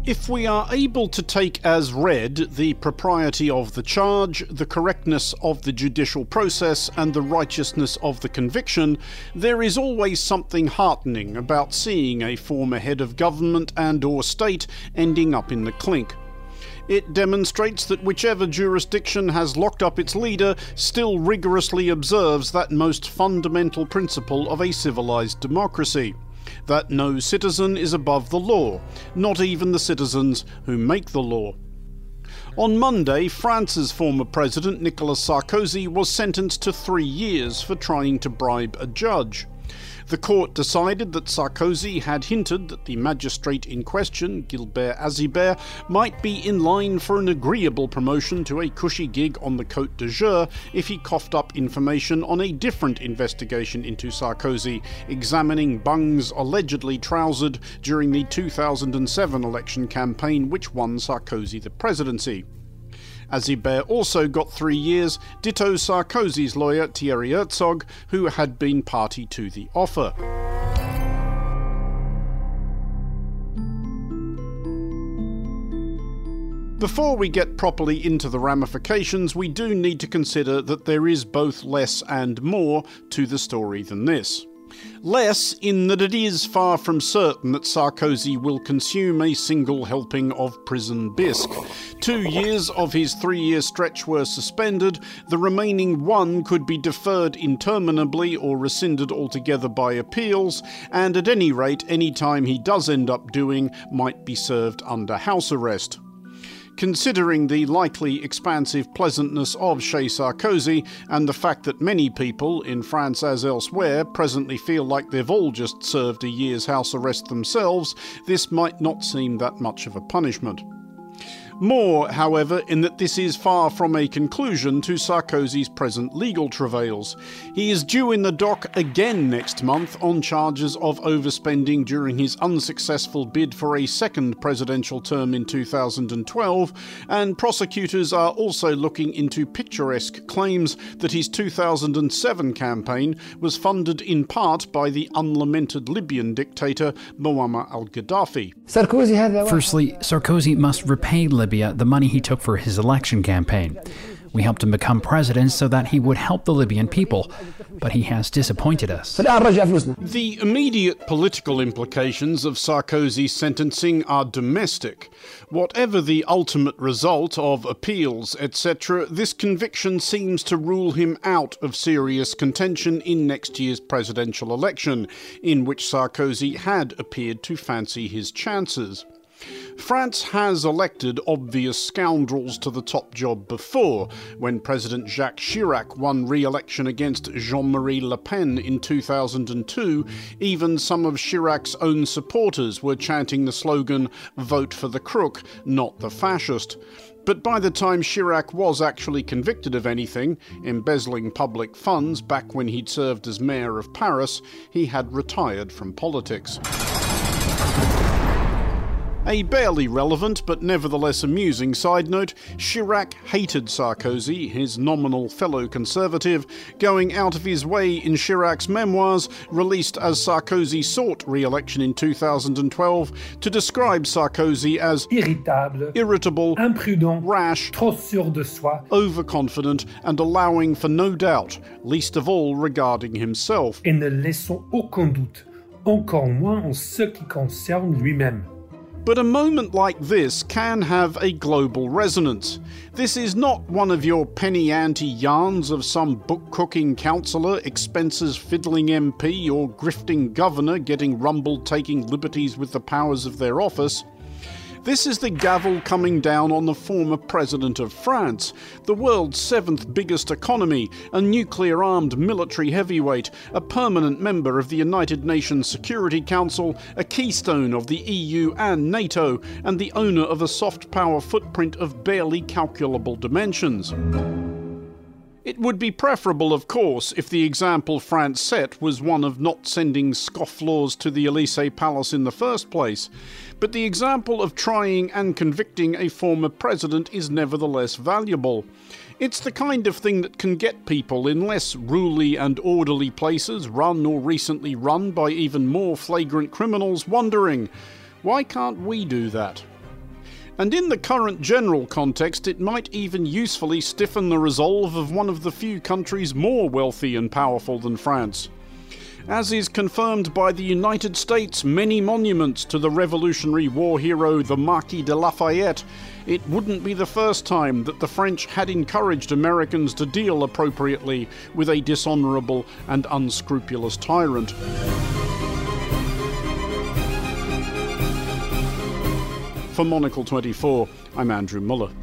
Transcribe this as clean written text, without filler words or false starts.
If we are able to take as read the propriety of the charge, the correctness of the judicial process, and the righteousness of the conviction, there is always something heartening about seeing a former head of government and/or state ending up in the clink. It demonstrates that whichever jurisdiction has locked up its leader still rigorously observes that most fundamental principle of a civilized democracy: that no citizen is above the law, not even the citizens who make the law. On Monday, France's former president Nicolas Sarkozy was sentenced to 3 years for trying to bribe a judge. The court decided that Sarkozy had hinted that the magistrate in question, Gilbert Azibert, might be in line for an agreeable promotion to a cushy gig on the Côte d'Azur if he coughed up information on a different investigation into Sarkozy, examining bungs allegedly trousered during the 2007 election campaign which won Sarkozy the presidency. Azibert also got 3 years, ditto Sarkozy's lawyer Thierry Herzog, who had been party to the offer. Before we get properly into the ramifications, we do need to consider that there is both less and more to the story than this. Less in that it is far from certain that Sarkozy will consume a single helping of prison bisque. 2 years of his 3-year stretch were suspended, the remaining 1 could be deferred interminably or rescinded altogether by appeals, and at any rate, any time he does end up doing might be served under house arrest. Considering the likely expansive pleasantness of Chez Sarkozy and the fact that many people, in France as elsewhere, presently feel like they've all just served a year's house arrest themselves, this might not seem that much of a punishment. More, however, in that this is far from a conclusion to Sarkozy's present legal travails. He is due in the dock again next month on charges of overspending during his unsuccessful bid for a second presidential term in 2012, and prosecutors are also looking into picturesque claims that his 2007 campaign was funded in part by the unlamented Libyan dictator Muammar al-Gaddafi. Firstly, Sarkozy must repay Libya the money he took for his election campaign. We helped him become president so that he would help the Libyan people, but he has disappointed us. The immediate political implications of Sarkozy's sentencing are domestic. Whatever the ultimate result of appeals, etc., this conviction seems to rule him out of serious contention in next year's presidential election, in which Sarkozy had appeared to fancy his chances. France has elected obvious scoundrels to the top job before, when President Jacques Chirac won re-election against Jean-Marie Le Pen in 2002, even some of Chirac's own supporters were chanting the slogan, "Vote for the crook, not the fascist." But by the time Chirac was actually convicted of anything, embezzling public funds back when he'd served as mayor of Paris, he had retired from politics. A barely relevant but nevertheless amusing side note, Chirac hated Sarkozy, his nominal fellow conservative, going out of his way in Chirac's memoirs, released as Sarkozy sought re-election in 2012, to describe Sarkozy as irritable, imprudent, rash, trop sûr de soi, overconfident, and allowing for no doubt, least of all regarding himself. Et ne laissons aucun doute, encore moins en ce qui concerne lui-même. But a moment like this can have a global resonance. This is not one of your penny ante yarns of some book-cooking councillor, expenses fiddling MP, or grifting governor getting rumbled taking liberties with the powers of their office. This is the gavel coming down on the former president of France, the world's 7th biggest economy, a nuclear-armed military heavyweight, a permanent member of the United Nations Security Council, a keystone of the EU and NATO, and the owner of a soft power footprint of barely calculable dimensions. It would be preferable, of course, if the example France set was one of not sending scofflaws to the Élysée Palace in the first place, but the example of trying and convicting a former president is nevertheless valuable. It's the kind of thing that can get people in less ruly and orderly places, run or recently run by even more flagrant criminals, wondering, why can't we do that? And in the current general context, it might even usefully stiffen the resolve of one of the few countries more wealthy and powerful than France. As is confirmed by the United States' many monuments to the Revolutionary War hero the Marquis de Lafayette, it wouldn't be the first time that the French had encouraged Americans to deal appropriately with a dishonourable and unscrupulous tyrant. For Monocle 24, I'm Andrew Muller.